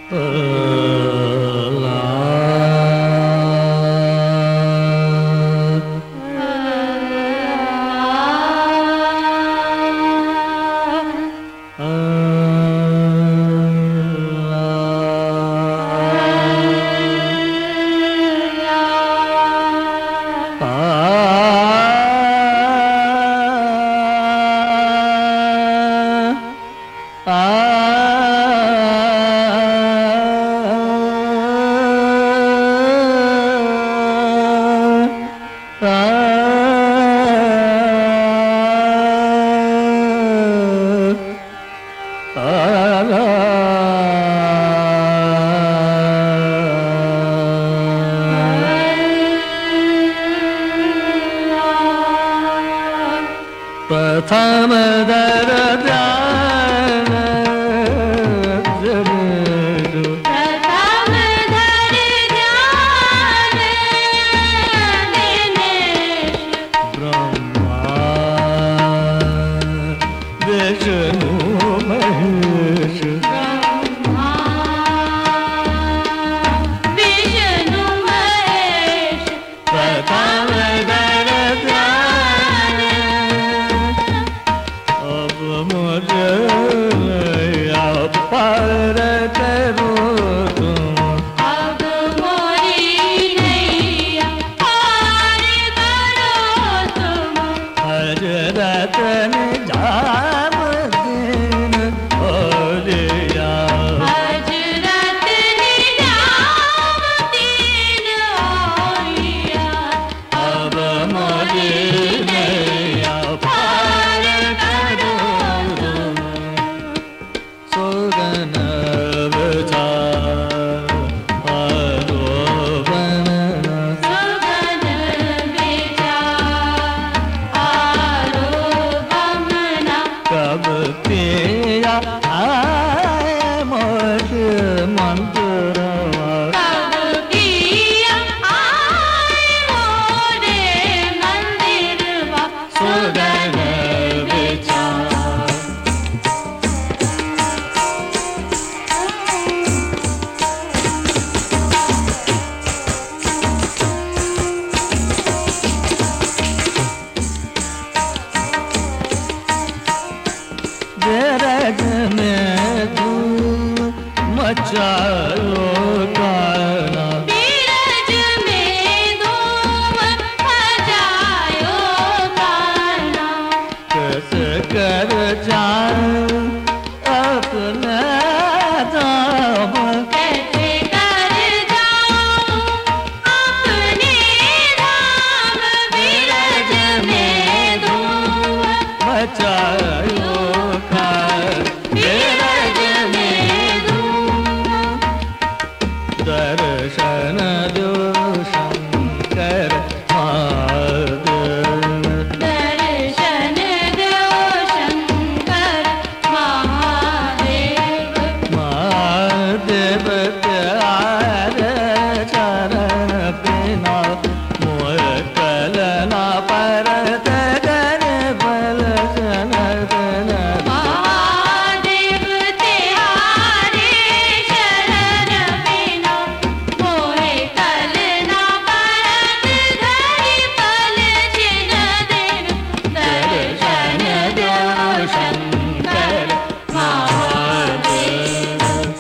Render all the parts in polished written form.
प्रथम दर ध्यान ब्रह्मा विष्णु महेश प्रथम दर ध्यान अब मुझे पार करो तुम अब मोरी नैया पार करो तुम हजरत निजाम दिन हो गया हजरत निजामुद्दीन औलिया अब मुझे नैया पार करो तुम सुगन विचार आरोपण सुगन विचार आरोपमना कब पिया आए मोर मंत्र कब पिया आए मोरे मंदिरवा सुगन विचार गरज में धूम मचालो गाना बीरज में धूम मचायो गाना कस कर जाऊं अपना दाम कैसे कर जाऊं अपने धाम बीरज में धूम मचायो खार बीरज में धूम दर्शन दो शंकर महादेव दर्शन दो शंकर महादेव महादेव प्यारे चरण बिना मोर कलना परत कर बल जन महादेव तिहारे शरण बिना मोहे कल ना परत धरि पल छिन दिन दर्शन दो शंकर महादेव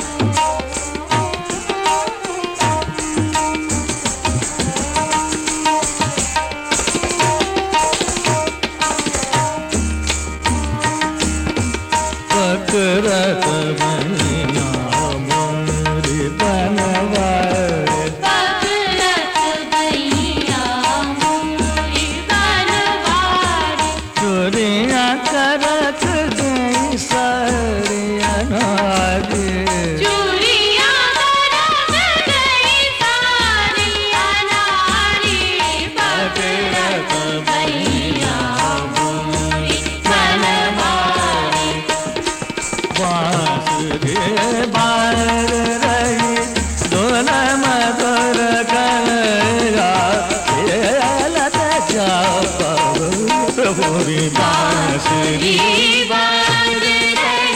पकड़त मैया मोरी बनवाए पकड़त भैया मोरी बनवारी चोरिया करत गई सारिया नारी चूड़ियां करत गई सारिया नारी पकड़त भैया मोरी बनवारी बांस रे बार रही दोन मधुर कलया लत जा मोरी बांसुरी बांध रही